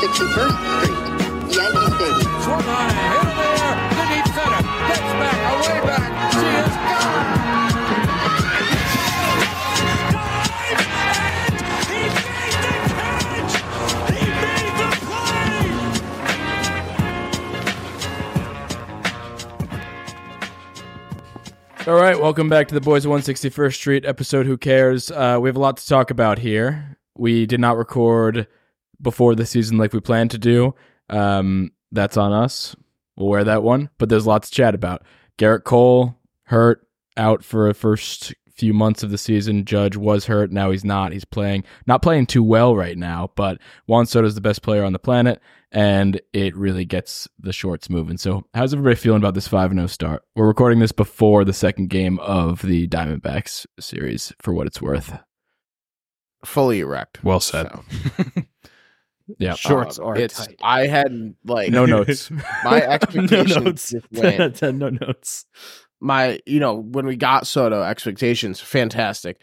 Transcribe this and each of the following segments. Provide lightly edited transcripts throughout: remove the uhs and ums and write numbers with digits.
161st Street, Yankee Stadium. Swung on a hit in the air to deep center. Gets back, away back. She is gone. He made the play. All right, welcome back to the Boys of 161st Street episode Who Cares? We have a lot to talk about here. We did not record before the season like we planned to do. That's on us. We'll wear that one. But there's lots to chat about. Garrett Cole, hurt, out for the first few months of the season. Judge was hurt. Now he's not. He's not playing too well right now. But Juan Soto's the best player on the planet, and it really gets the shorts moving. So how's everybody feeling about this 5-0 start? We're recording this before the second game of the Diamondbacks series, for what it's worth. Fully erect. Well said. So. Yeah. Shorts are tight. I had No notes. my expectations No notes. just 10 went. out of 10, no notes. When we got Soto, expectations, fantastic.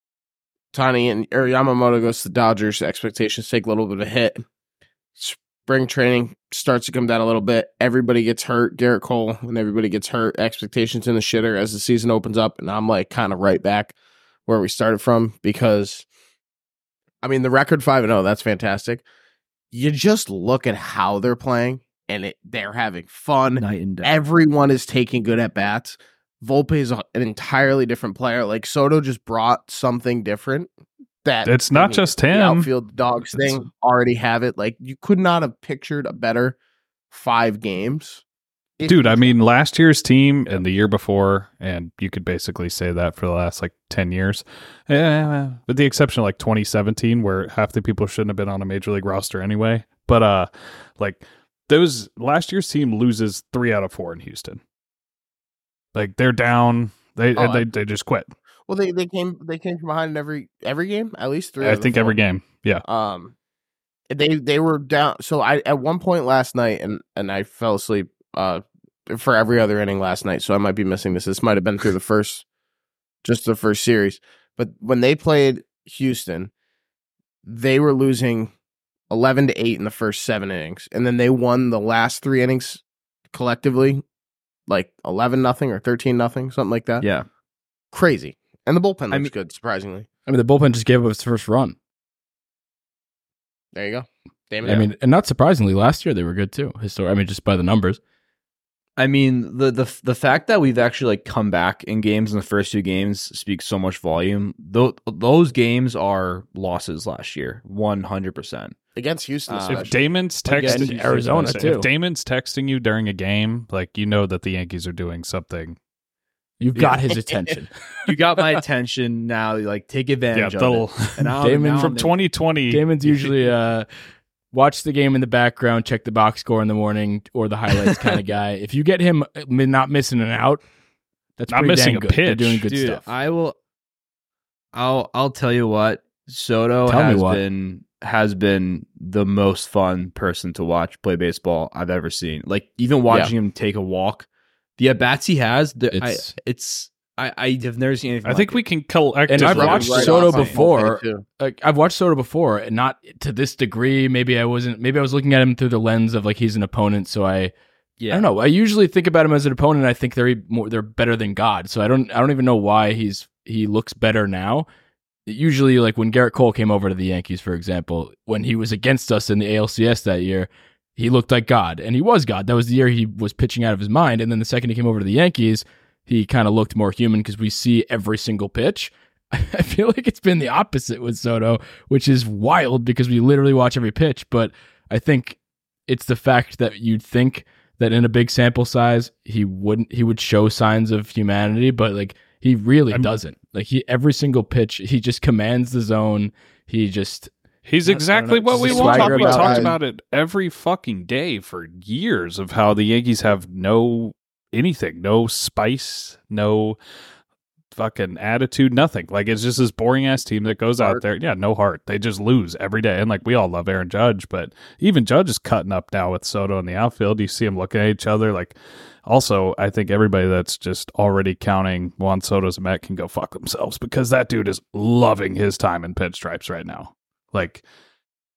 Yamamoto goes to the Dodgers, expectations take a little bit of a hit. Spring training starts to come down a little bit. Everybody gets hurt. Garrett Cole, when everybody gets hurt, expectations in the shitter as the season opens up. And I'm like kind of right back where we started from because, the record 5-0, that's fantastic. You just look at how they're playing and they're having fun. Night and day. Everyone is taking good at bats. Volpe is an entirely different player. Like Soto just brought something different. That It's not just the him. outfield dogs thing already have it. Like you could not have pictured a better 5 games. Dude, last year's team and the year before, and you could basically say that for the last 10 years, with the exception of 2017, where half the people shouldn't have been on a major league roster anyway. But those last year's team loses 3 out of 4 in Houston. They're down. They just quit. Well, they came from behind in every game, at least 3. I think every game. Yeah. They were down. So I at one point last night, and I fell asleep for every other inning last night, so I might be missing this. This might have been through the first series. But when they played Houston, they were losing 11-8 in the first 7 innings, and then they won the last 3 innings collectively, 11-0 or 13-0, something like that. Yeah. Crazy. And the bullpen looks good, surprisingly. The bullpen just gave up its first run. There you go. Damn it. And not surprisingly, last year they were good too. Just by the numbers. The fact that we've actually come back in games in the first 2 games speaks so much volume. Those games are losses last year, 100%. Against Houston, If Damon's texting Arizona too. If Damon's texting you during a game, you know that the Yankees are doing something. You've got his attention. You got my attention now. Take advantage of it. And Damon from 2020. Damon's usually watch the game in the background, check the box score in the morning, or the highlights kind of guy. If you get him not missing an out, that's not pretty missing dang a good. pitch. They're doing good Dude, stuff. I'll tell you what, Soto has been the most fun person to watch play baseball I've ever seen. Even watching him take a walk, the at bats he has, I have never seen anything. I think we can collect. And I've watched Soto before. Too. I've watched Soto before, and not to this degree. Maybe I was looking at him through the lens of he's an opponent. So I don't know. I usually think about him as an opponent. I think they're better than God. So I don't even know why he looks better now. Usually, when Garrett Cole came over to the Yankees, for example, when he was against us in the ALCS that year, he looked like God, and he was God. That was the year he was pitching out of his mind. And then the second he came over to the Yankees, he kind of looked more human because we see every single pitch. I feel like it's been the opposite with Soto, which is wild because we literally watch every pitch. But I think it's the fact that you'd think that in a big sample size, he would show signs of humanity, but he really doesn't. Every single pitch, he just commands the zone. He's exactly what we want. We talked about it every fucking day for years of how the Yankees have no anything, no spice, no fucking attitude, nothing. It's just this boring ass team that goes out there. Yeah, no heart. They just lose every day. And we all love Aaron Judge, but even Judge is cutting up now with Soto in the outfield. You see them looking at each other. Also, I think everybody that's just already counting Juan Soto as a Met can go fuck themselves because that dude is loving his time in pinstripes right now.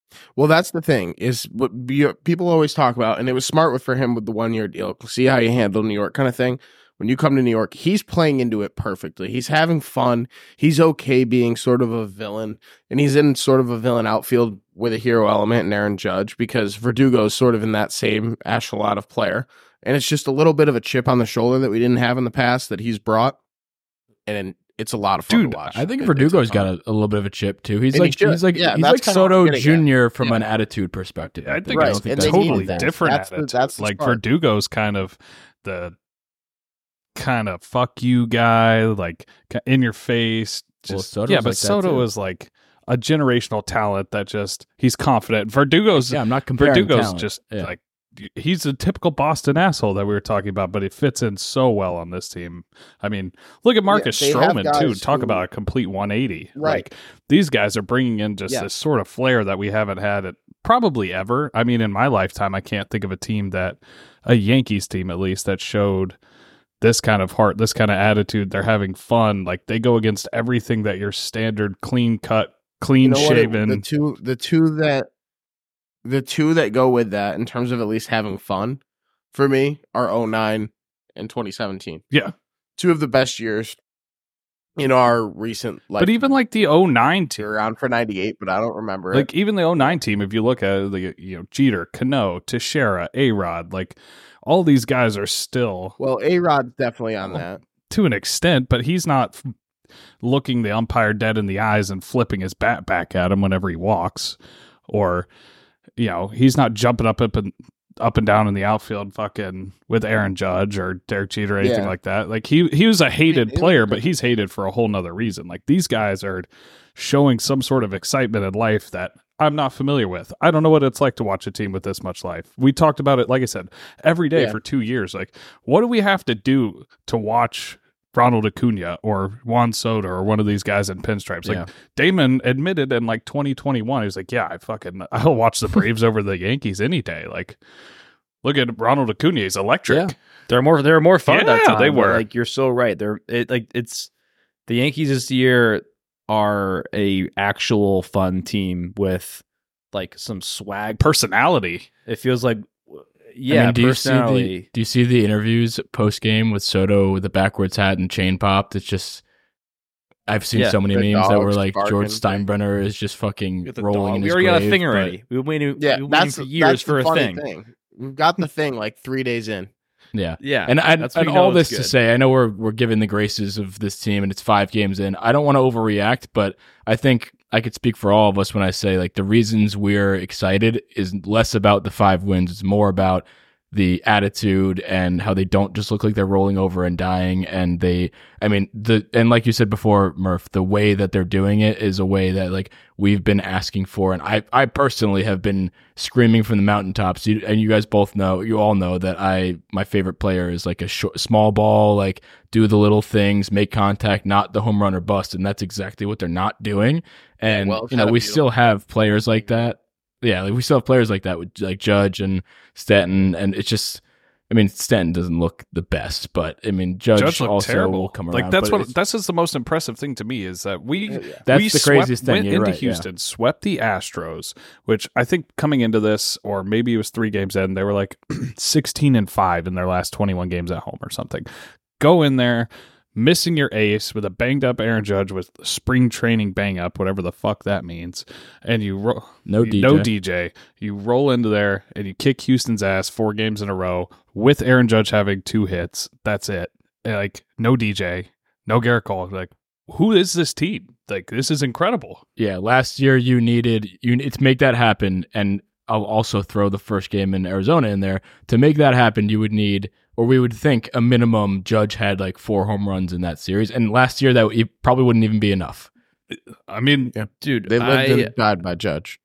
Well, that's the thing is what people always talk about, and it was smart for him with the 1 year deal. See how you handle New York kind of thing. When you come to New York, he's playing into it perfectly. He's having fun. He's okay being sort of a villain, and he's in sort of a villain outfield with a hero element in Aaron Judge because Verdugo is sort of in that same echelon of player. And it's just a little bit of a chip on the shoulder that we didn't have in the past that he's brought. And it's a lot of fun to watch. I think Verdugo's got a little bit of a chip too. He's like that's Soto Jr. from an attitude perspective. I think it's totally different. That's like Verdugo's kind of the kind of fuck you guy, like in your face. Just, but like Soto is like a generational talent that just he's confident. Verdugo's I'm not comparing Verdugo's talent. just like he's a typical Boston asshole that we were talking about, but he fits in so well on this team. I mean, look at Marcus Stroman too. Talk about a complete 180. Right. Like these guys are bringing in just this sort of flair that we haven't had it probably ever. I mean, in my lifetime, I can't think of a Yankees team at least that showed this kind of heart, this kind of attitude. They're having fun. Like they go against everything that your standard clean cut, clean shaven. The two that go with that in terms of at least having fun for me are 09 and 2017. Yeah. Two of the best years in our recent life. But even like the 09 team. They're around for 98, but I don't remember like even the 09 team, if you look at it, Jeter, Cano, Teixeira, A-Rod, like all these guys are still... Well, A-Rod's definitely on that. To an extent, but he's not looking the umpire dead in the eyes and flipping his bat back at him whenever he walks. Or, he's not jumping up and down in the outfield fucking with Aaron Judge or Derek Jeter or anything like that. Like he was a hated player, but he's hated for a whole nother reason. Like these guys are showing some sort of excitement in life that I'm not familiar with. I don't know what it's like to watch a team with this much life. We talked about it, like I said, every day for 2 years. Like, what do we have to do to watch Ronald Acuna or Juan Soto or one of these guys in pinstripes? Like Damon admitted in like 2021, he was like, I'll watch the Braves over the Yankees any day. Like, look at Ronald Acuna, he's electric. Yeah. They're more fun that time. They were. Like, you're so right. It's the Yankees this year are a actual fun team with like some swag, personality. It feels like personality. Do you see the interviews post game with Soto with the backwards hat and chain popped? It's just I've seen so many memes that were like George Steinbrenner is just fucking rolling in his grave. We already got a thing already. We've been waiting for years for a thing. We've got the thing like 3 days in. Yeah. And all this to say, I know we're given the graces of this team and it's 5 games in. I don't want to overreact, but I think I could speak for all of us when I say like the reasons we're excited is less about the 5 wins. It's more about the attitude and how they don't just look like they're rolling over and dying. And and like you said before, Murph, the way that they're doing it is a way that like we've been asking for. And I personally have been screaming from the mountaintops. And you guys both know, you all know that my favorite player is like a small ball, like do the little things, make contact, not the home run or bust. And that's exactly what they're not doing. And, we still have players like that. Yeah, like we still have players like that with like Judge and Stanton, and it's just, Stanton doesn't look the best, but Judge also terrible. Will come like around. That's just the most impressive thing to me is that we the craziest thing. Went into Houston, swept the Astros, which I think coming into this, or maybe it was 3 games in, they were like 16-5 in their last 21 games at home or something. Go in there, missing your ace with a banged up Aaron Judge with spring training bang up, whatever the fuck that means, and no DJ. You roll into there and you kick Houston's ass 4 games in a row with Aaron Judge having 2 hits. That's it. And like no DJ, no Garrett Cole. Like, who is this team? Like, this is incredible. Yeah, last year you needed to make that happen, and I'll also throw the first game in Arizona in there. To make that happen, you would need, or we would think a minimum Judge had like 4 home runs in that series. And last year that probably wouldn't even be enough. Dude, they lived and died by Judge.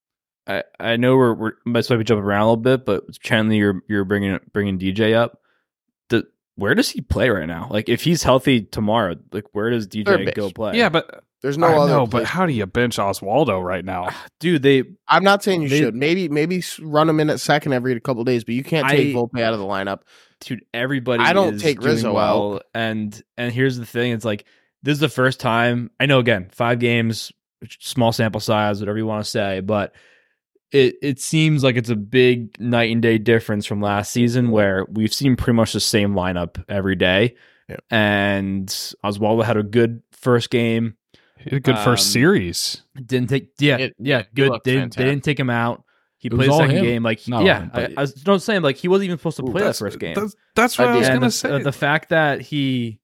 I know we're might be jumping around a little bit, but Chandler, you're bringing DJ up. Where does he play right now? Like, if he's healthy tomorrow, like where does DJ go play? Yeah, but there's no other. No, but how do you bench Oswaldo right now, dude? I'm not saying you should. Maybe run him in at second every couple of days, but you can't take Volpe out of the lineup. Dude, everybody. I don't take Rizzo well, and here's the thing: it's like this is the first time. I know, again, 5 games, small sample size, whatever you want to say, but it seems like it's a big night and day difference from last season where we've seen pretty much the same lineup every day. Yeah. And Oswaldo had a good first game. He had a good first series. Didn't take It good. looked They fantastic. didn't take him out. He It was played the all second him. game. Like Not all him, but- I was not saying like he wasn't even supposed to play that first game. That's what I was And going to say. the fact that he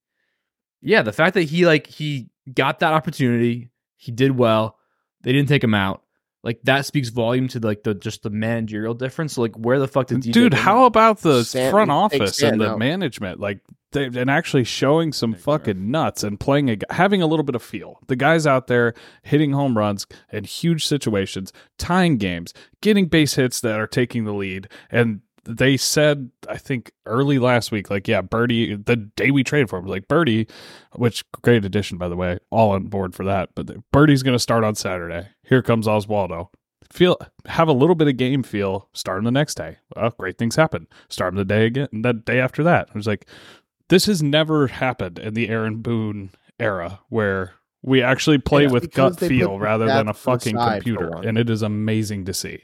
got that opportunity, he did well. They didn't take him out. Like that speaks volume to like the managerial difference. So, like where the fuck did DJ Dude, go? how about the Stanton, front take office and Stanton the out. management? Like, and actually showing some fucking nuts and playing having a little bit of feel. The guys out there hitting home runs in huge situations, tying games, getting base hits that are taking the lead. And they said, I think early last week, like, yeah, Birdie, the day we traded for him, like Birdie, which great addition, by the way, all on board for that. But Birdie's going to start on Saturday. Here comes Oswaldo. Have a little bit of game feel starting the next day. Well, great things happen. Start the day again, and the day after that. I was like, this has never happened in the Aaron Boone era where we actually play with because gut they feel put the rather than stats a to the fucking side for computer. one. And it is amazing to see.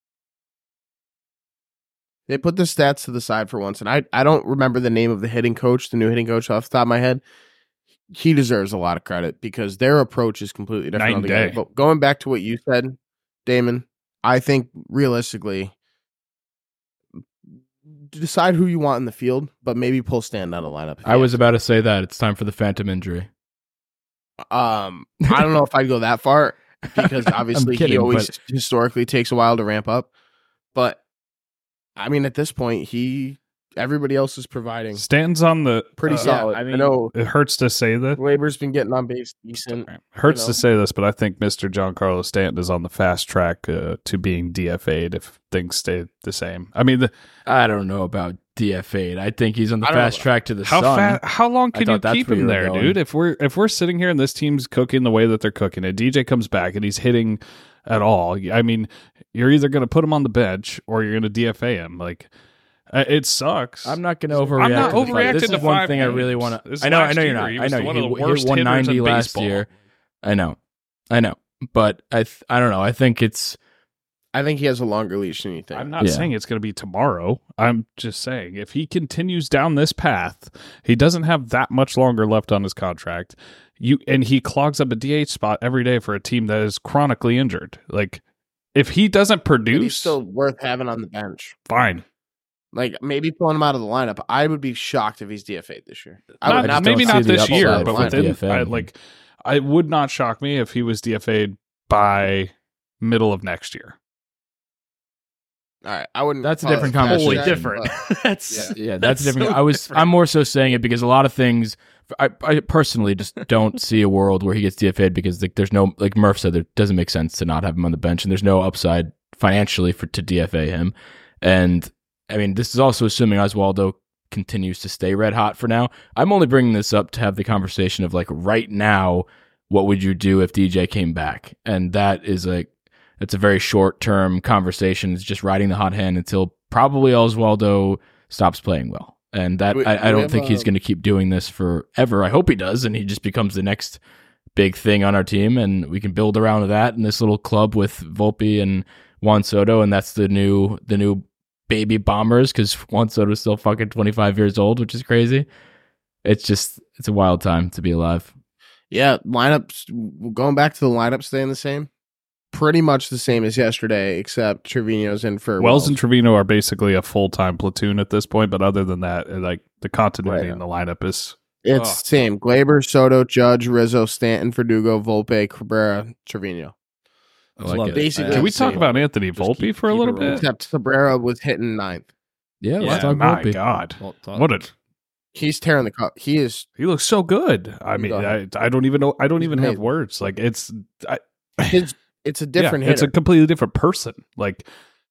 They put the stats to the side for once, and I don't remember the name of the hitting coach, the new hitting coach off the top of my head. He deserves a lot of credit because their approach is completely different. Night and altogether. day. But going back to what you said, Damon, I think realistically, decide who you want in the field, but maybe pull Stanton out of the lineup. I was about to say that it's time for the phantom injury. I don't know if I'd go that far because obviously kidding, he always but- historically takes a while to ramp up. But I mean, at this point, everybody else is providing Stanton's on the pretty solid. I I, mean- know It hurts to say that. Glaber's been getting on base decent. Hurts you know. to say this, but I think Mr. Giancarlo Stanton is on the fast track to being DFA'd if things stay the same. I mean, I don't know about DFA'd. I think he's on the I don't fast know. track to the how sun. how long I can you thought that's keep where him you were there, going. dude? If we're sitting here and this team's cooking the way that they're cooking, and DJ comes back and he's hitting at all, I mean, you're either going to put him on the bench or you're going to DFA him. Like, it sucks. I'm not going to overreact. I'm not to the fact- overreacting This to is one 5 thing I really games. want to. This I know last you're year, not. he I was know one of the he worst hit 190 hitters in last baseball. year. I know, but I don't know. I think it's. I think he has a longer leash than you think. I'm not Yeah. saying it's going to be tomorrow. I'm just saying if he continues down this path, he doesn't have that much longer left on his contract. And he clogs up a DH spot every day for a team that is chronically injured. Like, if he doesn't But he's produce, still worth having on the bench. fine. Like maybe pulling him out of the lineup. I would be shocked if he's DFA'd this year. I would Not, not maybe see not the this year, upside but for within DFA. it would not shock me if he was DFA'd by middle of next year. All right, I wouldn't. That's a call different it conversation. Totally that, different. but- That's Yeah, that's different. I'm more so saying it because a lot of things. I personally just don't see a world where he gets DFA'd because there's no, like Murph said, there doesn't make sense to not have him on the bench, and there's no upside financially to DFA him. And I mean, this is also assuming Oswaldo continues to stay red hot for now. I'm only bringing this up to have the conversation of like right now, what would you do if DJ came back? And that is like, it's a very short term conversation. It's just riding the hot hand until probably Oswaldo stops playing well. And that I don't think he's going to keep doing this forever. I hope he does, and he just becomes the next big thing on our team, and we can build around that in this little club with Volpe and Juan Soto, and that's the new baby bombers because Juan Soto is still fucking 25 years old, which is crazy. It's a wild time to be alive. Yeah, lineups. Going back to the lineup staying the same. Pretty much the same as yesterday, except Trevino's in for Wells and Trevino are basically a full-time platoon at this point, but other than that, like the continuity Right. in the lineup is It's the same. Glaber, Soto, Judge, Rizzo, Stanton, Verdugo, Volpe, Cabrera, Trevino. I like Love it. Basically, Can we same. talk about Anthony Just Volpe for a keep little it rolling. bit? Except Cabrera was hitting ninth. Yeah, Yeah, let's talk My Volpe. God, Well, what He's tearing the cup. He is. he looks so good. I mean, Go ahead. I don't even know. I don't He's even have amazing. words. Like it's It's a different yeah, it's hitter. a completely different person. Like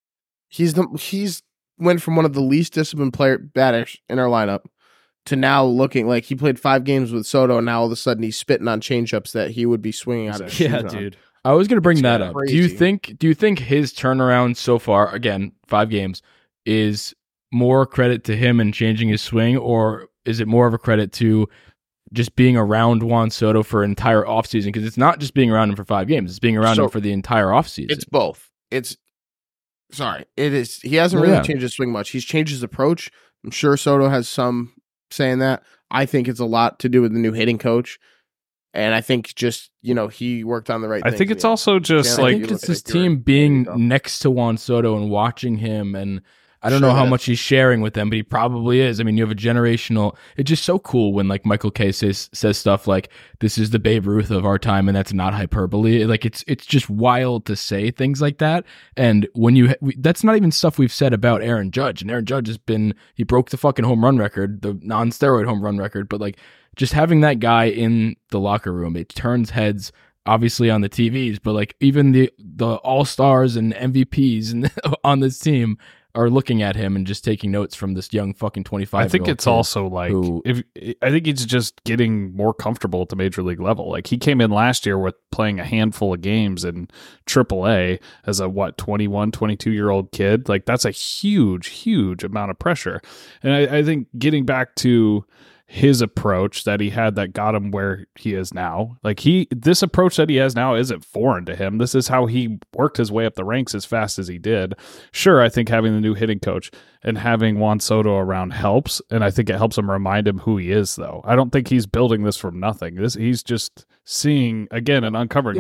He's went from one of the least disciplined batters in our lineup to now looking like he played 5 games with Soto, and now all of a sudden he's spitting on changeups that he would be swinging out of his yeah, shoes on. dude. I was going to bring It's that up. crazy. Do you think his turnaround so far, again, 5 games, is more credit to him and changing his swing, or is it more of a credit to just being around Juan Soto for an entire offseason? Because it's not just being around him for 5 games; it's being around him for the entire offseason. It's both. It's Sorry, it is. He hasn't really changed his swing much. He's changed his approach. I'm sure Soto has some saying that. I think it's a lot to do with the new hitting coach. And I think just, he worked on the right things. I think it's also just I think it's his team being next to Juan Soto and watching him. And I don't know how much he's sharing with them, but he probably is. I mean, you have a generational. It's just so cool when like Michael Kay says stuff like, "This is the Babe Ruth of our time," and that's not hyperbole. Like it's just wild to say things like that. And when that's not even stuff we've said about Aaron Judge. And Aaron Judge he broke the fucking home run record, the non-steroid home run record. But like just having that guy in the locker room, it turns heads. Obviously on the TVs, but like even the all-stars and MVPs and on this team are looking at him and just taking notes from this young fucking 25-year-old. I think it's also like I think he's just getting more comfortable at the major league level. Like he came in last year with playing a handful of games in AAA as a 21, 22-year-old kid. Like that's a huge amount of pressure. And I think getting back to his approach that he had that got him where he is now. Like this approach that he has now isn't foreign to him. This is how he worked his way up the ranks as fast as he did. Sure, I think having the new hitting coach and having Juan Soto around helps, and I think it helps him remind him who he is, though. I don't think he's building this from nothing. He's just seeing, again, and uncovering,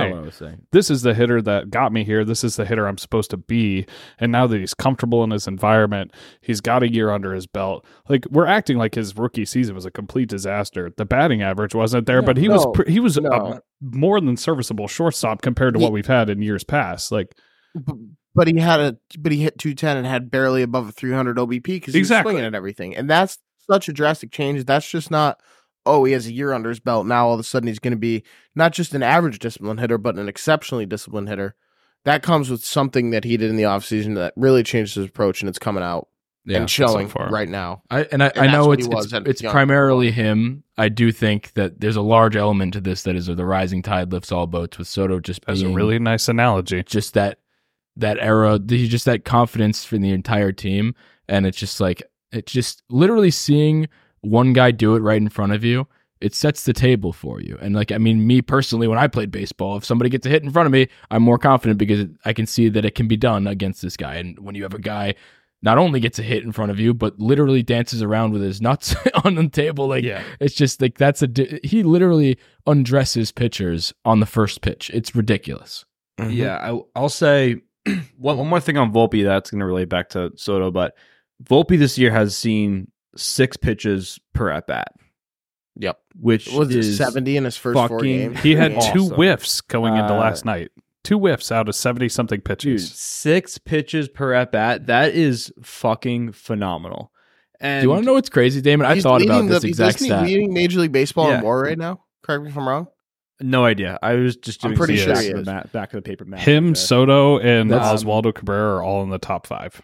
this is the hitter that got me here. This is the hitter I'm supposed to be. And now that he's comfortable in his environment, he's got a year under his belt. Like, we're acting like his rookie season was a complete disaster. The batting average wasn't there, but he was a more than serviceable shortstop compared to what we've had in years past. Like, but he hit 210 and had barely above a 300 OBP because he was swinging at everything, and that's such a drastic change. That's just not. Oh, he has a year under his belt. Now all of a sudden he's going to be not just an average disciplined hitter, but an exceptionally disciplined hitter. That comes with something that he did in the offseason that really changed his approach, and it's coming out and showing right now. I know it's primarily him. I do think that there's a large element to this that is the rising tide lifts all boats, with Soto just being... That's a really nice analogy. Just that era, just that confidence for the entire team, and it's just literally seeing one guy do it right in front of you, it sets the table for you. And like, I mean, me personally, when I played baseball, if somebody gets a hit in front of me, I'm more confident because I can see that it can be done against this guy. And when you have a guy not only gets a hit in front of you, but literally dances around with his nuts on the table, it's just like, he literally undresses pitchers on the first pitch. It's ridiculous. Mm-hmm. Yeah, I'll say one more thing on Volpe that's going to relate back to Soto, but Volpe this year has seen 6 pitches per at bat. Yep, which is 70 in his first 4 games. He had 2 whiffs going into last night. 2 whiffs out of 70-something pitches. Dude, 6 pitches per at bat. That is fucking phenomenal. And do you want to know what's crazy, Damon? I thought about this exact stat. He's leading Major League Baseball in WAR right now. Correct me if I'm wrong. No idea. I was just doing pretty sure he is. Back of the paper math. Him, Soto, and Oswaldo Cabrera are all in the top 5.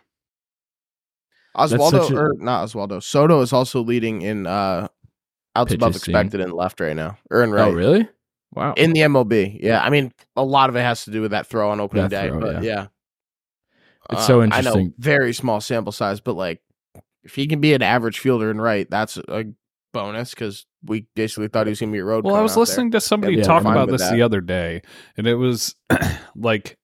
Soto is also leading in outs above expected in left right now, or in right. Oh, really? Wow. In the MLB, yeah. I mean, a lot of it has to do with that throw on opening day, but yeah. It's so interesting. I know, very small sample size, but like, if he can be an average fielder in right, that's a bonus because we basically thought he was going to be a road. Well, I was listening to somebody talk about this the other day, and it was like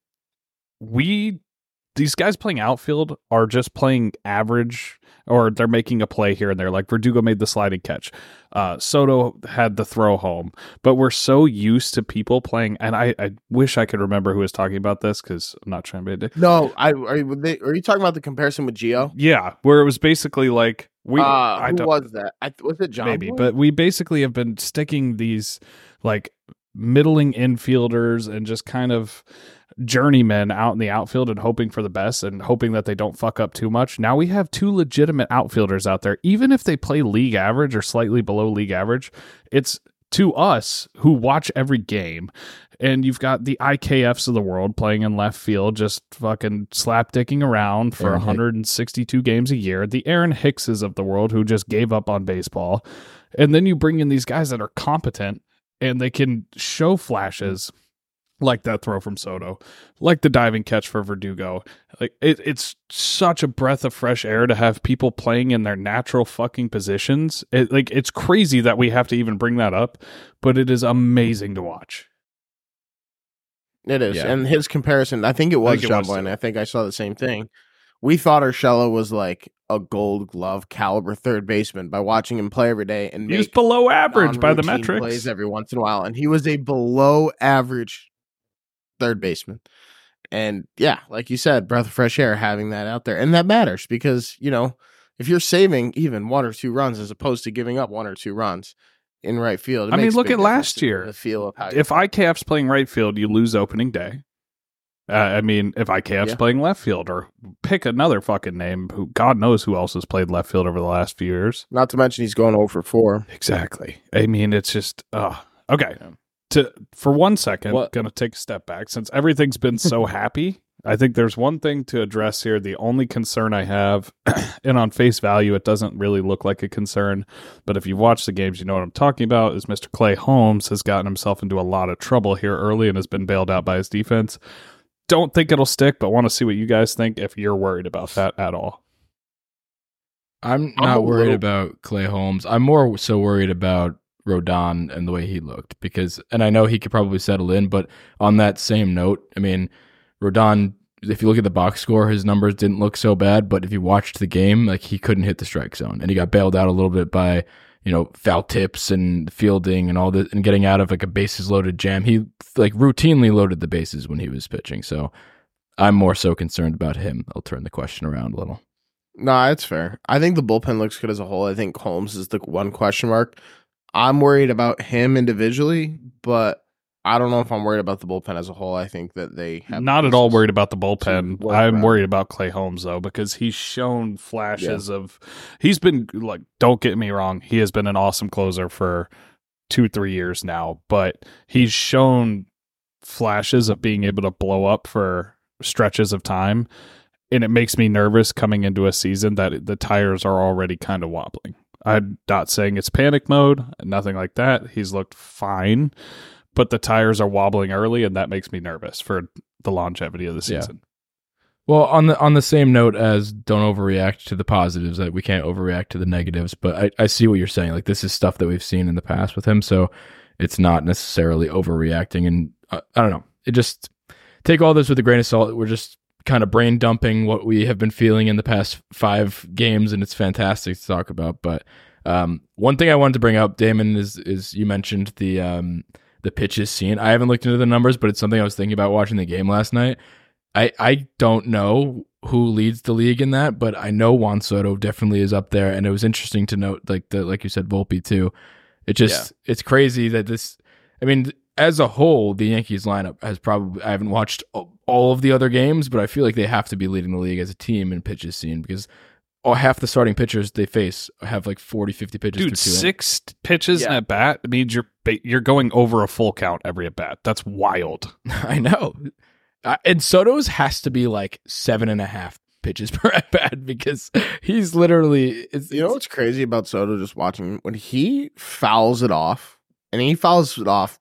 these guys playing outfield are just playing average, or they're making a play here and there. Like Verdugo made the sliding catch. Soto had the throw home. But we're so used to people playing, and I wish I could remember who was talking about this because I'm not trying to be a dick. No, are you talking about the comparison with Gio? Yeah, where it was basically like who was that? Was it John? Maybe, but we basically have been sticking these like middling infielders and just kind of journeymen out in the outfield and hoping for the best and hoping that they don't fuck up too much. Now we have 2 legitimate outfielders out there. Even if they play league average or slightly below league average, it's to us who watch every game. And you've got the IKFs of the world playing in left field, just fucking slapdicking around for 162 games a year. The Aaron Hickses of the world who just gave up on baseball. And then you bring in these guys that are competent and they can show flashes like that throw from Soto, like the diving catch for Verdugo. Like it's such a breath of fresh air to have people playing in their natural fucking positions. It's crazy that we have to even bring that up, but it is amazing to watch. It is. And his comparison, I think it was John Boyne. I think I saw the same thing. We thought Urshela was like a Gold Glove caliber third baseman by watching him play every day, and he was below average by the metrics. Plays every once in a while, and he was a below average third baseman. And yeah, like you said, breath of fresh air having that out there, and that matters because if you're saving even 1 or 2 runs as opposed to giving up 1 or 2 runs in right field. I mean, look at last year. The feel of how if IKF's playing right field, you lose opening day. I mean, if IKF's playing left field, or pick another fucking name, who God knows who else has played left field over the last few years. Not to mention he's going 0 for 4. Exactly. I mean, it's just okay. For 1 second, gonna take a step back since everything's been so happy. I think there's one thing to address here. The only concern I have, and on face value, it doesn't really look like a concern, but if you've watched the games, you know what I'm talking about, is Mr. Clay Holmes has gotten himself into a lot of trouble here early and has been bailed out by his defense. Don't think it'll stick, but want to see what you guys think if you're worried about that at all. I'm not worried about Clay Holmes. I'm more so worried about Rodon and the way he looked and I know he could probably settle in, but on that same note, I mean, Rodon, if you look at the box score, his numbers didn't look so bad, but if you watched the game, like he couldn't hit the strike zone, and he got bailed out a little bit by, foul tips and fielding and all that, and getting out of like a bases loaded jam. He like routinely loaded the bases when he was pitching. So I'm more so concerned about him. I'll turn the question around a little. No, it's fair. I think the bullpen looks good as a whole. I think Holmes is the one question mark. I'm worried about him individually, but I don't know if I'm worried about the bullpen as a whole. I think that they have not at all worried about the bullpen. I'm worried about Clay Holmes though, because he's shown flashes of. He's been like, don't get me wrong, he has been an awesome closer for 2-3 years now, but he's shown flashes of being able to blow up for stretches of time, and it makes me nervous coming into a season that the tires are already kind of wobbling. I'm not saying it's panic mode, nothing like that. He's looked fine, but the tires are wobbling early, and that makes me nervous for the longevity of the season. Well, on the same note as don't overreact to the positives, that we can't overreact to the negatives, but I see what you're saying. Like, this is stuff that we've seen in the past with him, so it's not necessarily overreacting. And I don't know. It just take all this with a grain of salt. We're just kind of brain dumping what we have been feeling in the past 5 games, and it's fantastic to talk about. But one thing I wanted to bring up, Damon, is you mentioned the pitches seen. I haven't looked into the numbers, but it's something I was thinking about watching the game last night. I don't know who leads the league in that, but I know Juan Soto definitely is up there, and it was interesting to note, like you said, Volpe too. It's crazy that this. I mean, as a whole, the Yankees lineup has probably. I haven't watched all of the other games, but I feel like they have to be leading the league as a team in pitches seen, because half the starting pitchers they face have like 40, 50 pitches. Dude, 6 pitches in at bat means you're going over a full count every at bat. That's wild. I know. And Soto's has to be like 7.5 pitches per at bat, because he's literally. You know what's crazy about Soto? Just watching him, when he fouls it off, and he fouls it off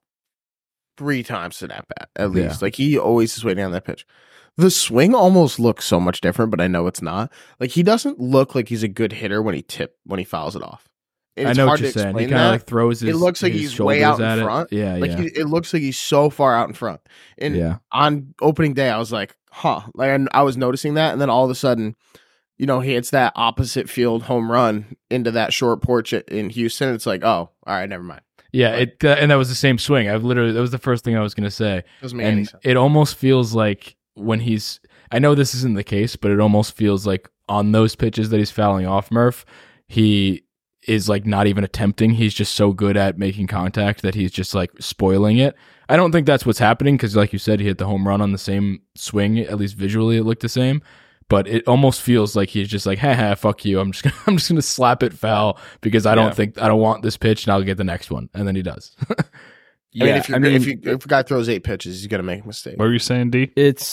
3 times to that bat at least. Like, he always is waiting on that pitch. The swing almost looks so much different, but I know it's not. Like, he doesn't look like he's a good hitter when he fouls it off. I know what you're saying. He kind of like throws his. It looks like he's way out in front. Yeah, like it looks like he's so far out in front. And on opening day, I was like, huh. Like, I was noticing that, and then all of a sudden, he hits that opposite field home run into that short porch in Houston. It's like, oh, all right, never mind. Yeah, and that was the same swing. That was the first thing I was going to say. Doesn't make any sense. It almost feels like when he's. I know this isn't the case, but it almost feels like on those pitches that he's fouling off, Murph, he is like not even attempting. He's just so good at making contact that he's just like spoiling it. I don't think that's what's happening, because like you said, he hit the home run on the same swing. At least visually it looked the same, but it almost feels like he's just like, ha, fuck you. I'm just gonna slap it foul because I don't want this pitch, and I'll get the next one. And then he does. Yeah. If a guy throws 8 pitches, he's gonna make a mistake. What were you saying, D?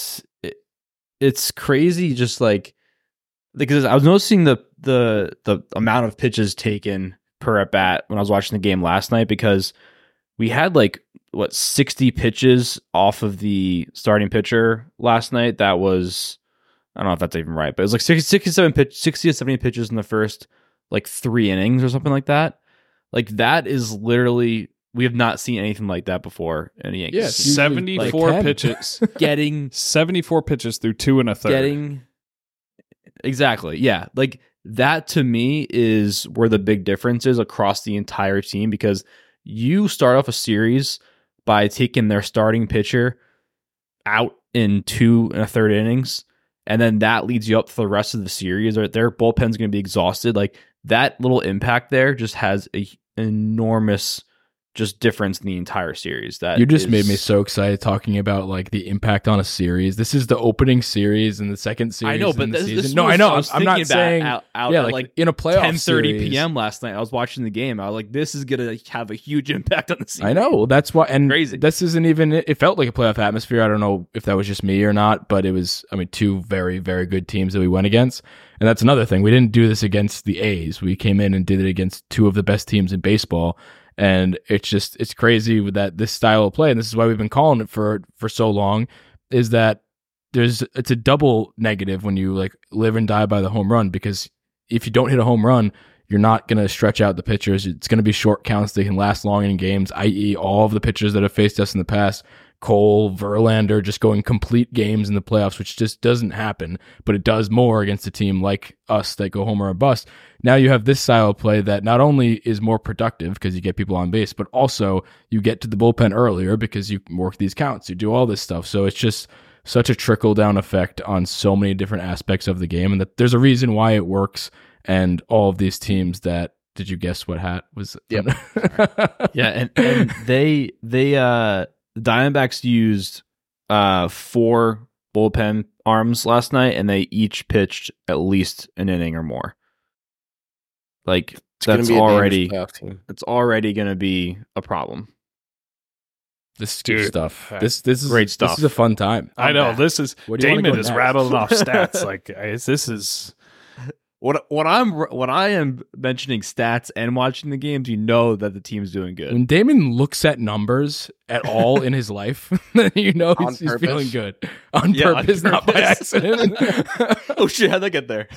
It's crazy, just like, because I was noticing the amount of pitches taken per at bat when I was watching the game last night, because we had 60 pitches off of the starting pitcher last night. That was, I don't know if that's even right, but it was like 60 to 70 pitches in the first 3 innings or something like that. Like, that is literally we have not seen anything like that before in a Yankees. Yes, team. 74 pitches. Getting 74 pitches through 2 1/3. Exactly. Yeah. Like that to me is where the big difference is across the entire team, because you start off a series by taking their starting pitcher out in 2 1/3 innings, and then that leads you up for the rest of the series. Or their bullpen's going to be exhausted. Like that little impact there just has an enormous just difference in the entire series. That you just made me so excited talking about like the impact on a series. This is the opening series and the second series. I know, but in the this season. is No, what I know. I was I'm not thinking saying about yeah, out like in a playoff 10:30 series. p.m. last night. I was watching the game. I was like, this is gonna have a huge impact on the series. I know. That's why. And Crazy. this isn't even. It felt like a playoff atmosphere. I don't know if that was just me or not, but it was. I mean, 2 very, very good teams that we went against, and that's another thing. We didn't do this against the A's. We came in and did it against 2 of the best teams in baseball. And it's crazy with that this style of play, and this is why we've been calling it for so long, is that it's a double negative when you like live and die by the home run, because if you don't hit a home run, you're not going to stretch out the pitchers. It's going to be short counts. They can last long in games, i.e. all of the pitchers that have faced us in the past, Cole, Verlander, just going complete games in the playoffs, which just doesn't happen, but it does more against a team like us that go home or bust. Now you have this style of play that not only is more productive because you get people on base, but also you get to the bullpen earlier because you work these counts, you do all this stuff. So it's just such a trickle-down effect on so many different aspects of the game, and that there's a reason why it works. And all of these teams that, did you guess what hat was? Yep. Yeah, and they the Diamondbacks used 4 bullpen arms last night, and they each pitched at least an inning or more. Like that's already going to be a problem. This is good stuff. This is great stuff. This is a fun time. I know. This is Damon is rattling off stats. Like this is. When I am mentioning stats and watching the games, you know that the team's doing good. When Damon looks at numbers at all in his life, then you know he's feeling good. On purpose, not by accident. Oh shit, how'd that get there?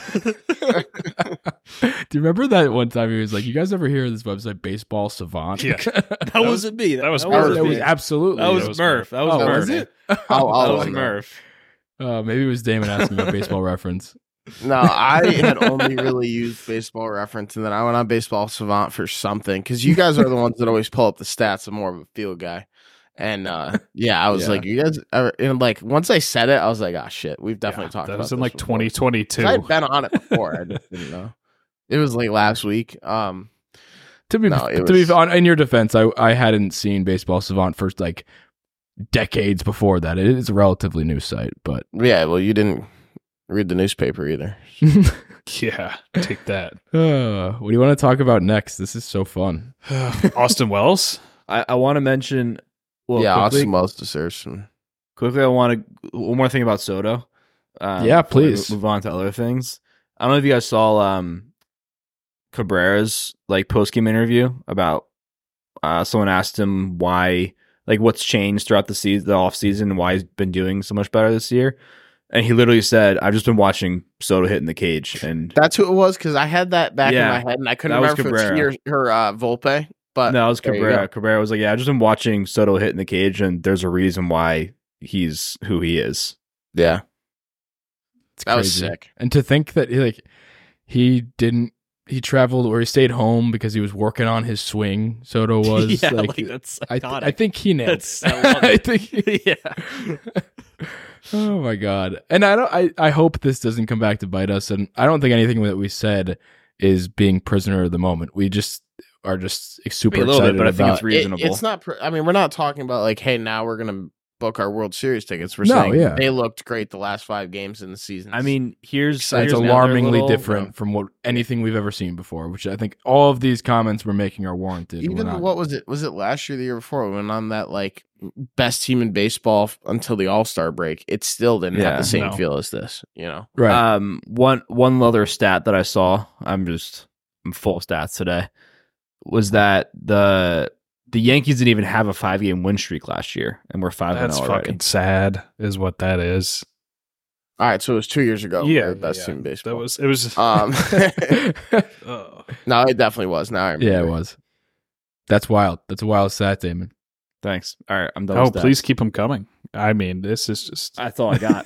Do you remember that one time he was like, you guys ever hear of this website, Baseball Savant? Yeah. That wasn't me. That was absolutely. That was Murph. That was Murph. Was it? That was Murph. Maybe it was Damon asking about Baseball Reference. No, I had only really used Baseball Reference, and then I went on Baseball Savant for something, because you guys are the ones that always pull up the stats. I'm more of a field guy. And I was like, you guys ever, and like once I said it, I was like, oh shit, we've definitely talked about this. That was in like 2022. I'd been on it before. I just didn't know. It was like last week. To be in your defense, I hadn't seen Baseball Savant for like decades before that. It is a relatively new site, but yeah, well, you didn't read the newspaper either. Yeah, take that. What do you want to talk about next? This is so fun. Austin Wells. I want to mention. Well, yeah, quickly, Austin Wells deserves some. Quickly, I want to one more thing about Soto. Yeah, please move on to other things. I don't know if you guys saw Cabrera's like post game interview about someone asked him why, like, what's changed throughout the off season, and why he's been doing so much better this year. And he literally said, "I've just been watching Soto hit in the cage," and that's who it was, because I had that back in my head, and I couldn't remember if it was he or Volpe. But no, it was Cabrera. Cabrera was like, "Yeah, I've just been watching Soto hit in the cage, and there's a reason why he's who he is." Yeah, that was sick. And to think that he traveled, or he stayed home because he was working on his swing. Soto was that's I think he nailed it. I think Oh my god! And I hope this doesn't come back to bite us. And I don't think anything that we said is being prisoner of the moment. We just are just super excited but I think it's reasonable. It's not. I mean, we're not talking about like, hey, now we're gonna book our World Series tickets. We're saying they looked great the last 5 games in the season. I mean, it's alarmingly different from what anything we've ever seen before, which I think all of these comments we're making are warranted. Even what was it? Was it last year, the year before? We went on that like best team in baseball until the All-Star break. It still didn't have the same feel as this, you know? Right. One other stat that I saw, I'm full stats today, was that the Yankees didn't even have a 5-game win streak last year, and we're 5-0 already. That's fucking sad, is what that is. All right, so it was 2 years ago. Yeah, best team in baseball. It was. No, it definitely was. Now I remember. Yeah, it was. That's wild. That's a wild stat, Damon. Thanks. All right, I'm done. Oh, with that. please keep them coming. I mean, this is just. That's all I got.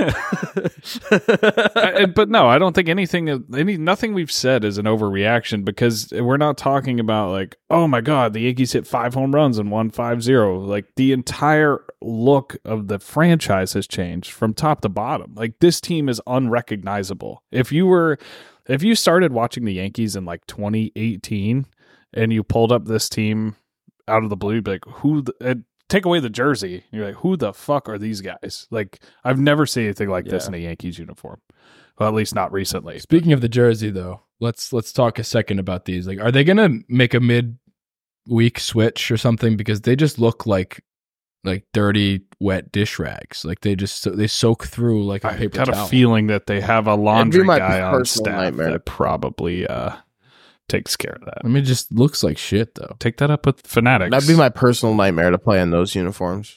But no, I don't think nothing we've said is an overreaction, because we're not talking about like, oh my God, the Yankees hit 5 home runs and won 5-0. Like, the entire look of the franchise has changed from top to bottom. Like, this team is unrecognizable. If you started watching the Yankees in like 2018 and you pulled up this team out of the blue, you'd be like, take away the jersey, you're like, who the fuck are these guys? Like, I've never seen anything like this in a Yankees uniform. Well, at least not recently. Speaking of the jersey, though, let's talk a second about these. Like, are they gonna make a mid-week switch or something? Because they just look like dirty, wet dish rags. Like, they soak through like a paper towel. I got a feeling that they have a laundry guy on staff that probably takes care of that. I mean, it just looks like shit, though. Take that up with Fanatics. That'd be my personal nightmare to play in those uniforms.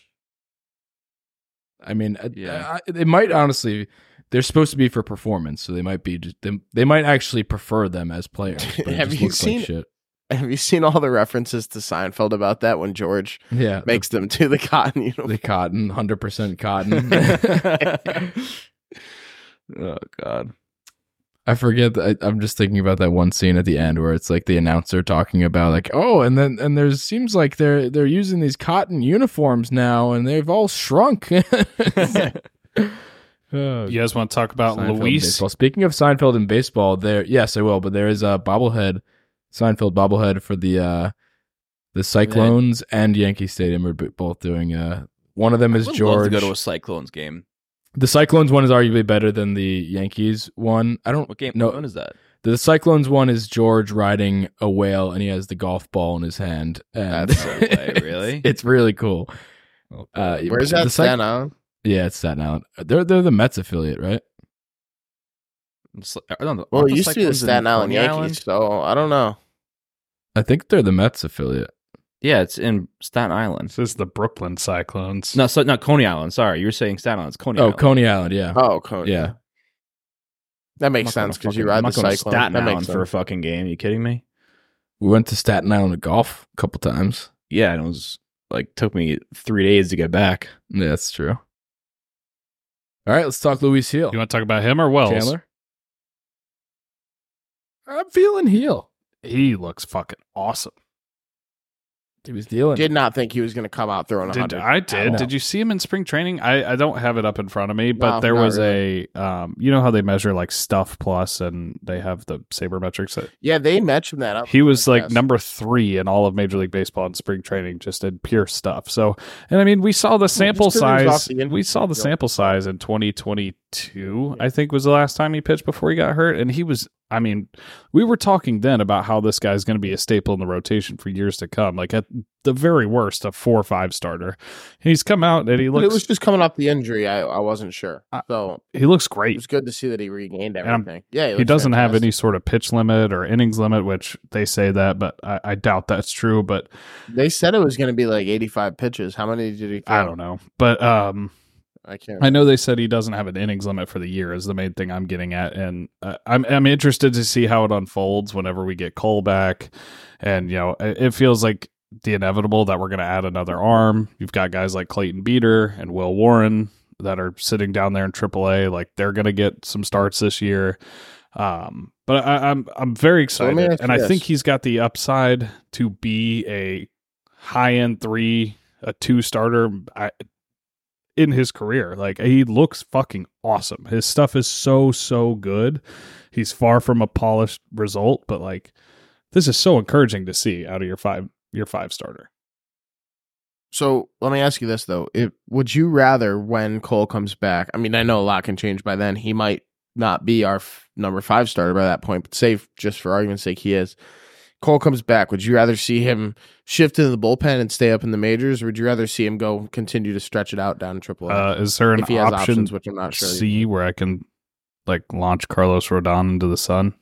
I mean, it might honestly. They're supposed to be for performance, so they might be. They might actually prefer them as players. But Have you seen all the references to Seinfeld about that when George makes them do the cotton uniform? The cotton, 100% cotton. Oh God. I forget that. I'm just thinking about that one scene at the end where it's like the announcer talking about like, oh, and there seems like they're using these cotton uniforms now, and they've all shrunk. You guys want to talk about Seinfeld Luis? Speaking of Seinfeld in baseball, yes, I will. But there is a Seinfeld bobblehead for the Cyclones and Yankee Stadium are both doing. One of them is George. Love to go to a Cyclones game. The Cyclones one is arguably better than the Yankees one. What game? No, when is that? The Cyclones one is George riding a whale, and he has the golf ball in his hand. And That's so play, really. It's really cool. Where's that? Staten Island? Yeah, it's Staten Island. They're the Mets affiliate, right? I don't know. Well, it used to be the Staten Island Yankees, so I don't know. I think they're the Mets affiliate. Yeah, it's in Staten Island. This is the Brooklyn Cyclones. No, not Coney Island. Sorry, you were saying Staten Island. It's Coney Island. Oh, Coney Island, yeah. Oh, Coney. Yeah. That makes sense because you ride the Cyclone. Staten that Island makes for a fucking game. Are you kidding me? We went to Staten Island to golf a couple times. Yeah, and it was like took me 3 days to get back. Yeah, that's true. All right, let's talk Luis Heel. You want to talk about him or Wells? Chandler? I'm feeling Heel. He looks fucking awesome. He was dealing. Did not think he was going to come out throwing 100. I did. Did you see him in spring training? I don't have it up in front of me, but there was really. You know how they measure like Stuff Plus and they have the sabermetrics? Yeah, they mentioned that up. He was like number 3 in all of Major League Baseball in spring training, just in pure stuff. So, and I mean, we saw the sample size. We saw the sample size in 2022, I think was the last time he pitched before he got hurt. And he was, I mean, we were talking then about how this guy's going to be a staple in the rotation for years to come. Like at the very worst, a 4 or 5 starter. He's come out and he looks. It was just coming off the injury. I wasn't sure. So he looks great. It was good to see that he regained everything. Yeah, he doesn't have any sort of pitch limit or innings limit, which they say that, but I doubt that's true. But they said it was going to be like 85 pitches. How many did he throw? I don't know, but I know they said he doesn't have an innings limit for the year is the main thing I'm getting at. And I'm interested to see how it unfolds whenever we get Cole back. And, you know, it feels like the inevitable that we're going to add another arm. You've got guys like Clayton Beater and Will Warren that are sitting down there in AAA. Like they're going to get some starts this year. But I'm very excited. And I think he's got the upside to be a high-end 3, a 2 starter. In his career. Like he looks fucking awesome. His stuff is so good. He's far from a polished result, but like this is so encouraging to see out of your 5 starter. So let me ask you this though. Would you rather when Cole comes back, I mean, I know a lot can change by then. He might not be our number 5 starter by that point, but say just for argument's sake, he is. Cole comes back, would you rather see him shift into the bullpen and stay up in the majors, or would you rather see him go continue to stretch it out down AAA? Is there an if he has option options, which I'm not sure C where I can like launch Carlos Rodon into the sun?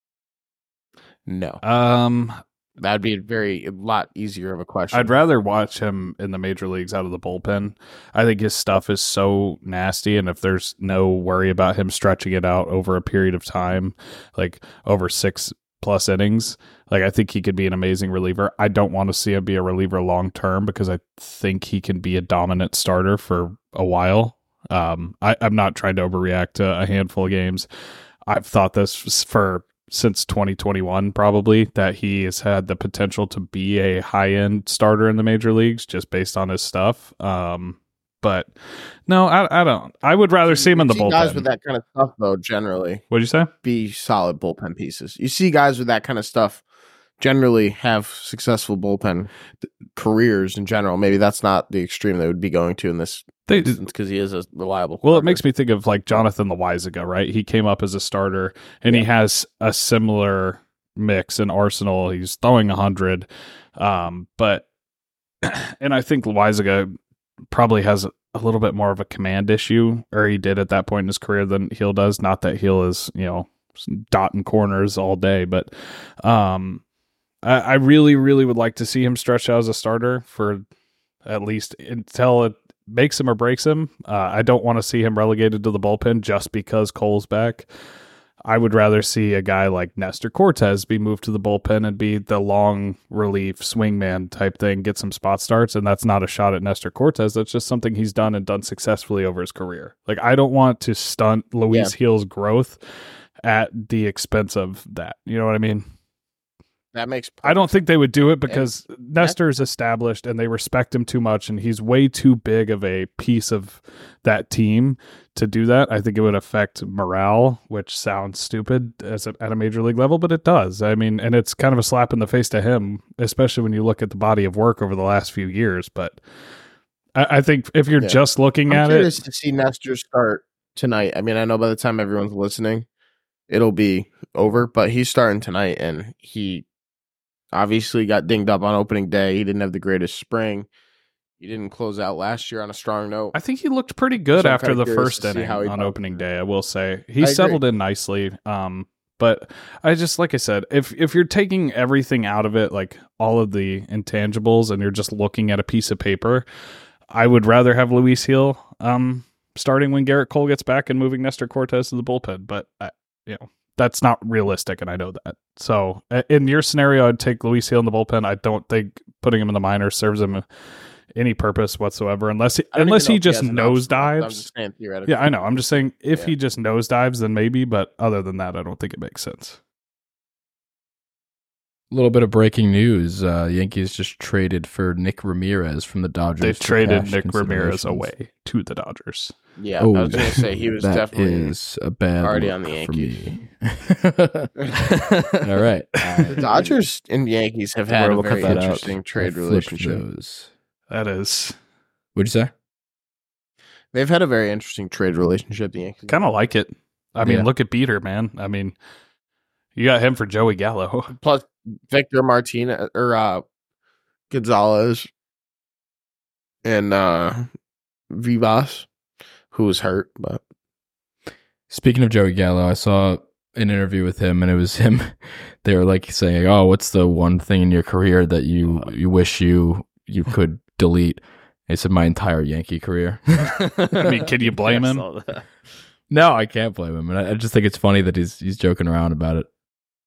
No. That'd be a lot easier of a question. I'd rather watch him in the major leagues out of the bullpen. I think his stuff is so nasty, and if there's no worry about him stretching it out over a period of time, like over 6+ plus innings. Like, I think he could be an amazing reliever. I don't want to see him be a reliever long term because I think he can be a dominant starter for a while. I'm not trying to overreact to a handful of games. I've thought this since 2021, probably, that he has had the potential to be a high-end starter in the major leagues just based on his stuff. But no, I don't. I would rather see him in the bullpen. Guys with that kind of stuff, though, generally. What'd you say? Be solid bullpen pieces. You see guys with that kind of stuff generally have successful bullpen careers in general. Maybe that's not the extreme they would be going to in this instance because he is a reliable Well, it makes me think of like Jonathan Loaisiga, right? He came up as a starter, and he has a similar mix in Arsenal. He's throwing 100, but and I think Loaisiga probably has a little bit more of a command issue, or he did at that point in his career, than Heel does. Not that Heel is, dotting corners all day, but I really, really would like to see him stretch out as a starter for at least until it makes him or breaks him. I don't want to see him relegated to the bullpen just because Cole's back. I would rather see a guy like Nestor Cortez be moved to the bullpen and be the long relief swingman type thing, get some spot starts. And that's not a shot at Nestor Cortez. That's just something he's done and done successfully over his career. Like, I don't want to stunt Luis Gil's growth at the expense of that. You know what I mean? That makes perfect. I don't think they would do it because Nestor's established and they respect him too much, and he's way too big of a piece of that team to do that. I think it would affect morale, which sounds stupid at a major league level, but it does. I mean, and it's kind of a slap in the face to him, especially when you look at the body of work over the last few years. But I think if you're just looking at it, I'm curious to see Nestor start tonight. I mean, I know by the time everyone's listening, it'll be over, but he's starting tonight, and he obviously got dinged up on opening day. He didn't have the greatest spring. He didn't close out last year on a strong note. I think he looked pretty good after the first inning on opening day, I will say. He settled in nicely. But I just, like I said, if you're taking everything out of it, like all of the intangibles, and you're just looking at a piece of paper, I would rather have Luis Gil starting when Garrett Cole gets back and moving Nestor Cortez to the bullpen. But, that's not realistic, and I know that. So in your scenario, I'd take Luis Gil in the bullpen. I don't think putting him in the minors serves him any purpose whatsoever, unless he just nosedives. I'm just saying theoretically. Yeah, I know. I'm just saying if he just nosedives, then maybe. But other than that, I don't think it makes sense. A little bit of breaking news. Yankees just traded for Nick Ramirez from the Dodgers. They traded Nick Ramirez away to the Dodgers. Yeah, I was going to say he was definitely a bad already on the Yankees. All right. The Dodgers and Yankees have had a very interesting trade relationship. That is. What'd you say? They've had a very interesting trade relationship, the Yankees. Kind of like it. I mean, look at Beater, man. I mean, you got him for Joey Gallo. Plus Victor Martinez or Gonzalez and Vivas, who was hurt. But speaking of Joey Gallo, I saw an interview with him, and it was him. They were like saying, "Oh, what's the one thing in your career that you wish you could delete?" He said, "My entire Yankee career." I mean, can you blame him? No, I can't blame him, and I just think it's funny that he's joking around about it.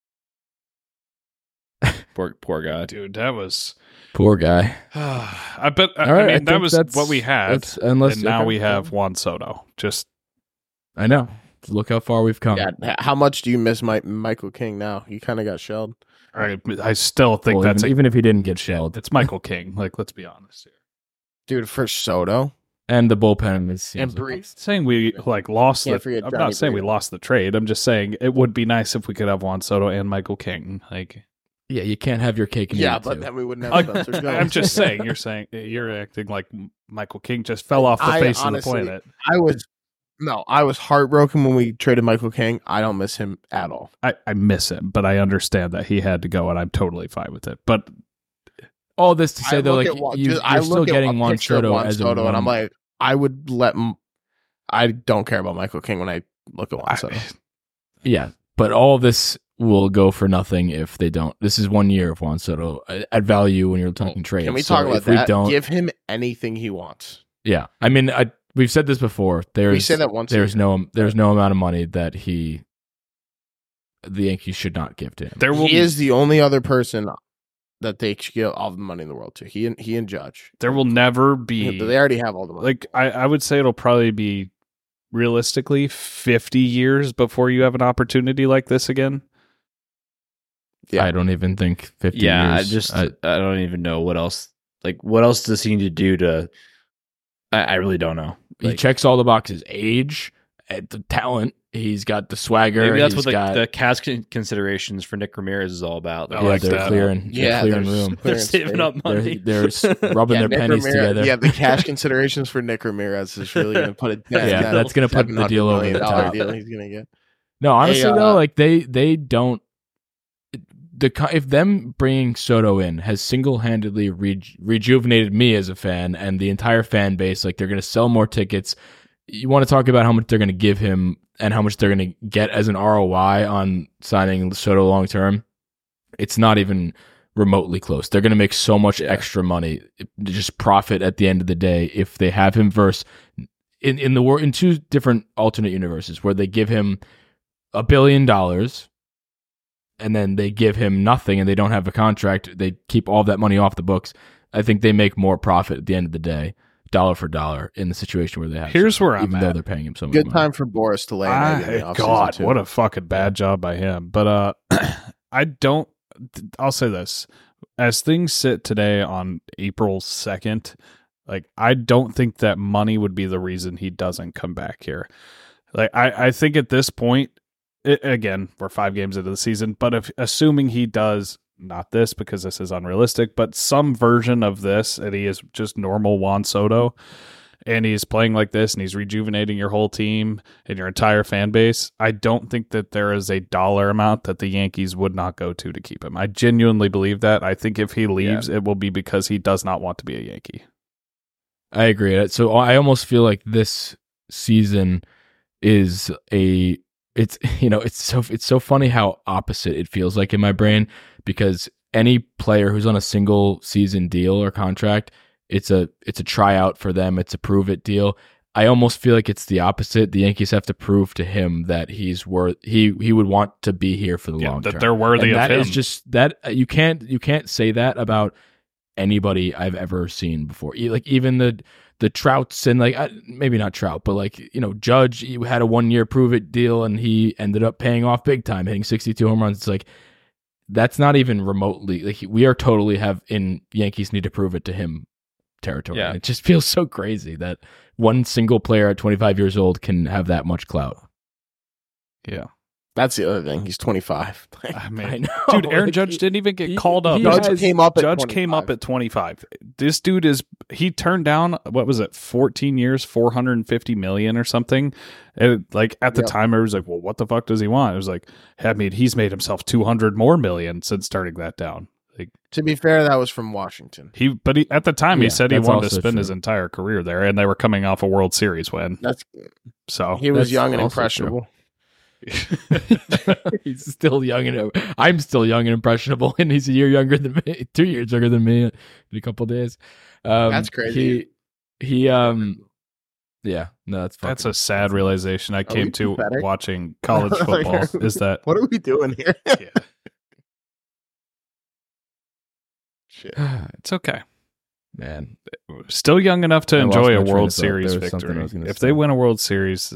Poor guy, dude. That was poor guy. I bet. I mean, that was what we had, and now we have Juan Soto. I know. Look how far we've come. Yeah, how much do you miss Michael King now? You kind of got shelled. I still think that's even if he didn't get shelled, it's Michael King. Like, let's be honest here, dude. For Soto and the bullpen is. And Brees. I'm saying we lost. I'm not saying we lost the trade. I'm just saying it would be nice if we could have Juan Soto and Michael King. Like. Yeah, you can't have your cake and eat it but too. Then we wouldn't have Spencer Jones. I'm just saying. You're acting like Michael King just fell off the face of the planet. I was heartbroken when we traded Michael King. I don't miss him at all. I miss him, but I understand that he had to go, and I'm totally fine with it. But all this to say, though, like you're still getting Juan Soto as a and I'm like, I would let him. I don't care about Michael King when I look at Juan Soto. Yeah, but all this will go for nothing if they don't. This is 1 year of Juan Soto at value when you're talking trades. Can we talk about that? Give him anything he wants. Yeah, I mean, we've said this before. We say that once. There's no amount of money that he the Yankees should not give to him. He is the only other person that they should give all the money in the world to. He and Judge. There will never be. They already have all the money. Like I would say it'll probably be realistically 50 years before you have an opportunity like this again. Yeah, I don't even think 50 years. I don't even know what else. Like, what else does he need to do to? I really don't know. He checks all the boxes: age, the talent. He's got the swagger. Maybe that's what the cash considerations for Nick Ramirez is all about. They're clearing room. They're saving up money. They're rubbing their pennies together. Yeah, the cash considerations for Nick Ramirez is really going to put it. That's going to put the deal over the top. Deal he's going to get. No, honestly though, like they don't. If them bringing Soto in has single-handedly rejuvenated me as a fan and the entire fan base, like they're going to sell more tickets. You want to talk about how much they're going to give him and how much they're going to get as an ROI on signing Soto long-term. It's not even remotely close. They're going to make so much extra money, just profit at the end of the day if they have him versus in two different alternate universes where they give him $1 billion and then they give him nothing and they don't have a contract. They keep all of that money off the books. I think they make more profit at the end of the day, dollar for dollar, in the situation where they have. Here's where I'm even at. though they're paying him so much Good money. time for Boris to lay an egg in the offseason, God, too. what a fucking bad job by him. But I'll say this. As things sit today on April 2nd, like I don't think that money would be the reason he doesn't come back here. Like I think at this point, again, we're 5 games into the season, but assuming he does not this because this is unrealistic, but some version of this, and he is just normal Juan Soto, and he's playing like this, and he's rejuvenating your whole team and your entire fan base, I don't think that there is a dollar amount that the Yankees would not go to keep him. I genuinely believe that. I think if he leaves, it will be because he does not want to be a Yankee. I agree. So I almost feel like this season is it's so funny how opposite it feels like in my brain, because any player who's on a single season deal or contract, it's a tryout for them. It's a prove it deal. I almost feel like it's the opposite. The Yankees have to prove to him that he would want to be here for the long term. That they're worthy of him. That is just that you can't say that about anybody I've ever seen before. Like even the Trouts and maybe not Trout, but Judge, he had a 1-year prove it deal and he ended up paying off big time, hitting 62 home runs. It's like, that's not even remotely like we are totally in Yankees need to prove it to him territory. Yeah. It just feels so crazy that one single player at 25 years old can have that much clout. Yeah. That's the other thing. He's 25. I know. Dude, Aaron Judge didn't even get called up. Judge came up at 25. This dude he turned down, what was it, 14 years, $450 million or something. And at the time, I was like, well, what the fuck does he want? It was like, he's made himself 200 more million since turning that down. To be fair, that was from Washington. At the time, he said he wanted to spend his entire career there, and they were coming off a World Series win. He was young and impressionable. He's still young and I'm still young and impressionable, and he's a year younger than me, 2 years younger than me in a couple of days. That's crazy. That's a sad realization I came to watching college football. Is that what are we doing here? Yeah. Shit. It's okay, man. Still young enough to enjoy a World Series victory. If they win a World Series,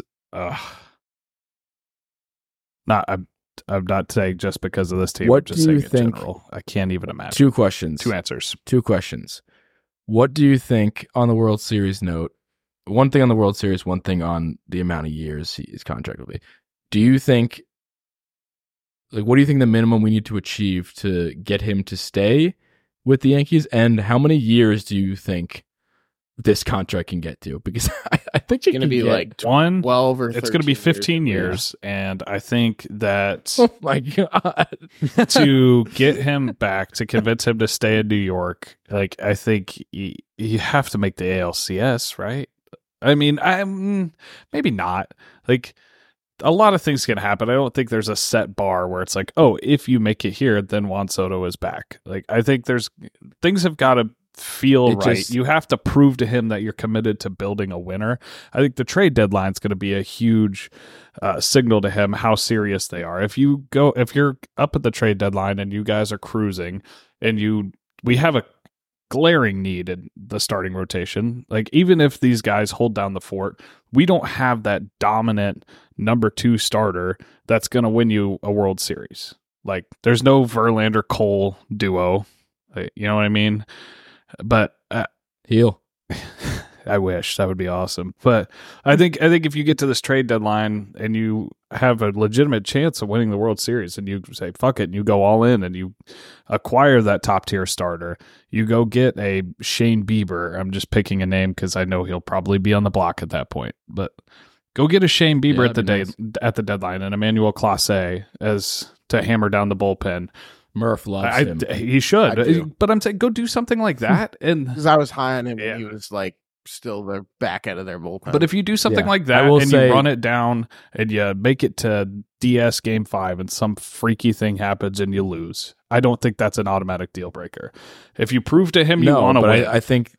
I'm not saying just because of this team. What I'm just do you saying think? In general, I can't even imagine. 2 questions. 2 answers. 2 questions. What do you think on the World Series note? One thing on the World Series, one thing on the amount of years his contract will be. Do you think, what do you think the minimum we need to achieve to get him to stay with the Yankees? And how many years do you think this contract can get to? Because I think it's going to be it's going to be 15 years. And I think that oh my God, to get him back, to convince him to stay in New York, I think you have to make the ALCS, right? I mean, maybe not. A lot of things can happen. I don't think there's a set bar where it's if you make it here, then Juan Soto is back. I think things have got to feel right. You have to prove to him that you're committed to building a winner. I think the trade deadline is going to be a huge signal to him how serious they are. If you're up at the trade deadline and you guys are cruising and we have a glaring need in the starting rotation. Like, even if these guys hold down the fort, we don't have that dominant number 2 starter that's going to win you a World Series. Like, there's no Verlander Cole duo. You know what I mean? But Heel. I wish that would be awesome. But I think if you get to this trade deadline and you have a legitimate chance of winning the World Series and you say, fuck it, and you go all in and you acquire that top tier starter, you go get a Shane Bieber. I'm just picking a name because I know he'll probably be on the block at that point. But go get a Shane Bieber at the deadline and Emmanuel Clase as to hammer down the bullpen. Murph loves him. He should. But I'm saying go do something like that. And because I was high on him when he was like still the back end of their bullpen. But if you do something like that and you run it down and you make it to DS Game 5 and some freaky thing happens and you lose, I don't think that's an automatic deal breaker. If you prove to him you want to win. I think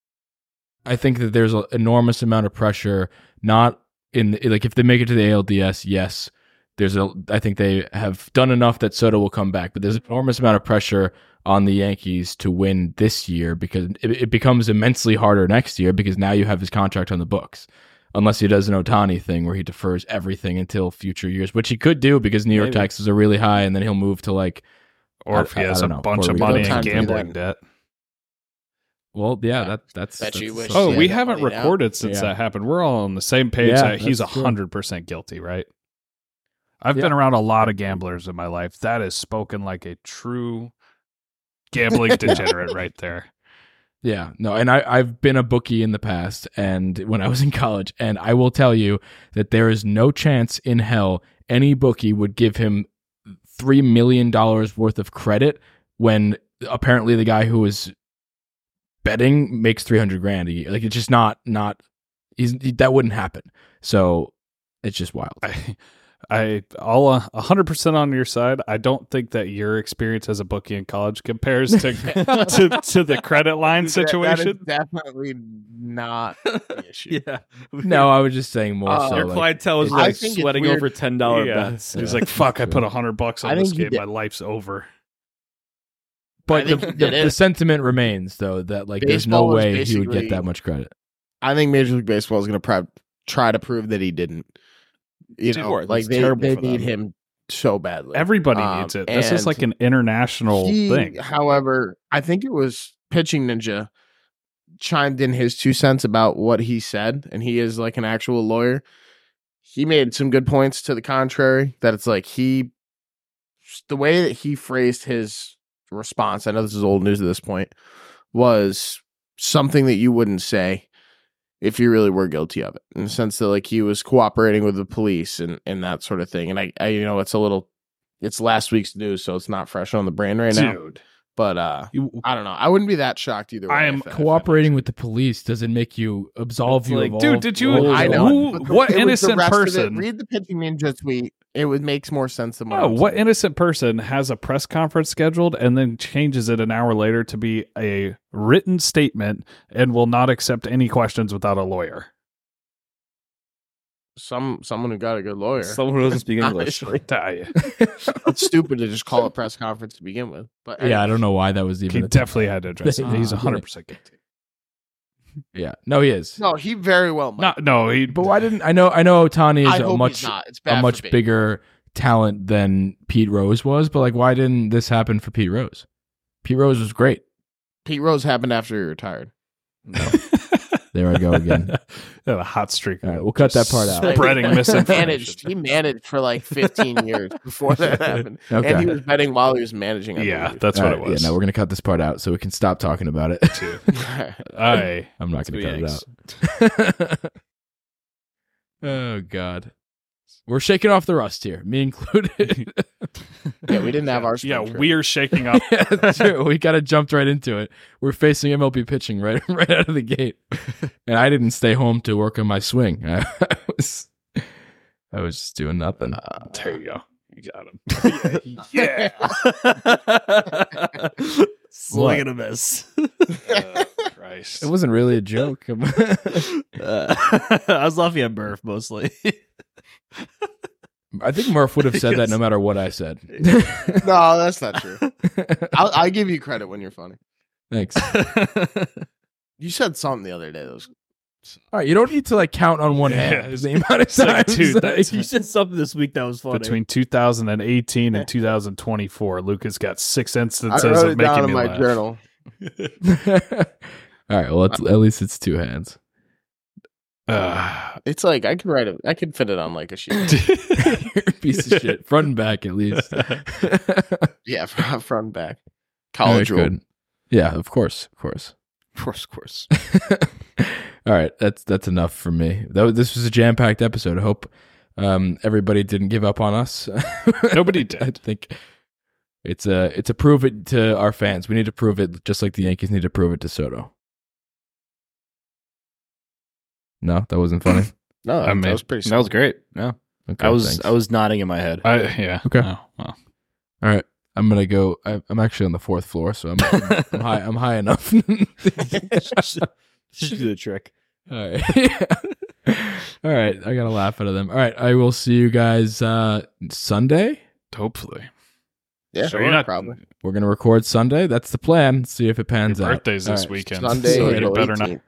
that there's an enormous amount of pressure, not in like if they make it to the ALDS, yes. I think they have done enough that Soto will come back, but there's an enormous amount of pressure on the Yankees to win this year because it becomes immensely harder next year because now you have his contract on the books. Unless he does an Ohtani thing where he defers everything until future years, which he could do because New York taxes are really high, and then he'll move to like, or if he has a bunch of money in gambling debt. Well, yeah, that's we haven't recorded since that happened. We're all on the same page that he's 100% guilty, right? I've been around a lot of gamblers in my life. That is spoken like a true gambling degenerate right there. Yeah, no, and I've been a bookie in the past and when I was in college, and I will tell you that there is no chance in hell any bookie would give him $3 million worth of credit when apparently the guy who was betting makes $300,000 a year. Like, it's just not that wouldn't happen. So it's just wild. All 100% on your side. I don't think that your experience as a bookie in college compares to the credit line situation. That is definitely not the issue. Yeah. No, I was just saying more so. Your clientele was like sweating over $10 bets. He's like, fuck, I put $100 on this game. My life's over. But the sentiment remains, though, that like there's no way he would get that much credit. I think Major League Baseball is going to try to prove that he didn't. You know, like they need him so badly. Everybody needs it. This is like an international thing. However, I think it was Pitching Ninja chimed in his 2 cents about what he said, and he is like an actual lawyer. He made some good points to the contrary, that it's like the way that he phrased his response, I know this is old news at this point, was something that you wouldn't say if you really were guilty of it, in the sense that like he was cooperating with the police and that sort of thing. And I you know, it's last week's news, so it's not fresh on the brain right now. But I don't know. I wouldn't be that shocked either way. I am cooperating with the police. Does it make you absolve you? Like, dude, did you? I know. What innocent person? Read the Pitching Ninja tweet. It makes more sense than what innocent person has a press conference scheduled and then changes it an hour later to be a written statement and will not accept any questions without a lawyer? Someone who got a good lawyer. Someone who doesn't speak English. It's stupid to just call a press conference to begin with. But yeah, I don't know why that was even. He definitely had to address it. He's 100% guilty. Yeah, no, he is. No, he very well might. But why didn't I know Ohtani is a much bigger talent than Pete Rose was, but like, why didn't this happen for Pete Rose? Pete Rose was great. Pete Rose happened after he retired. No. There I go again. A hot streak. All right, we'll cut that part out. Spreading misinformation. He managed for like 15 years before that happened. Okay. And he was betting while he was managing. Yeah, that's what it was. Yeah, no, we're going to cut this part out so we can stop talking about it. I'm not going to cut it out. Oh, God. We're shaking off the rust here, me included. Yeah, we didn't have our we're shaking up. That's true. We got jumped right into it. We're facing MLB pitching right out of the gate. And I didn't stay home to work on my swing. I was just doing nothing. There you go. You got him. Yeah. Swing and a miss. Christ. It wasn't really a joke. I was laughing at Murph mostly. I think Murph would have said that no matter what I said. No, that's not true. I'll give you credit when you're funny. Thanks. You said something the other day that was. All right, you don't need to like count on one hand. The amount of like, times dude, that You said something this week that was funny. Between 2018 and 2024, Lucas got 6 instances I wrote of it down making in me my laugh. journal. All right, well, at least it's 2 hands. It's like I could write it. I could fit it on like a sheet. You're a piece of shit, front and back at least. Yeah, front and back. College All right, rule. good. Yeah, of course. Of course. All right, that's enough for me. This was a jam-packed episode. I hope everybody didn't give up on us. Nobody did. I think it's a prove it to our fans. We need to prove it just like the Yankees need to prove it to Soto. No, that wasn't funny. No, I mean, that was pretty. That was great. Yeah, Okay, I was thanks. nodding in my head. Yeah. Okay. Oh, well. All right. I'm gonna go. I'm actually on the 4th floor, so I'm high. I'm high enough. Should do the trick. All right. All right. I gotta laugh out of them. All right. I will see you guys Sunday. Hopefully. Yeah, So you're not probably We're gonna record Sunday. That's the plan. See if it pans Your out. birthday's All this right. weekend. Sunday, so it April better not 18th.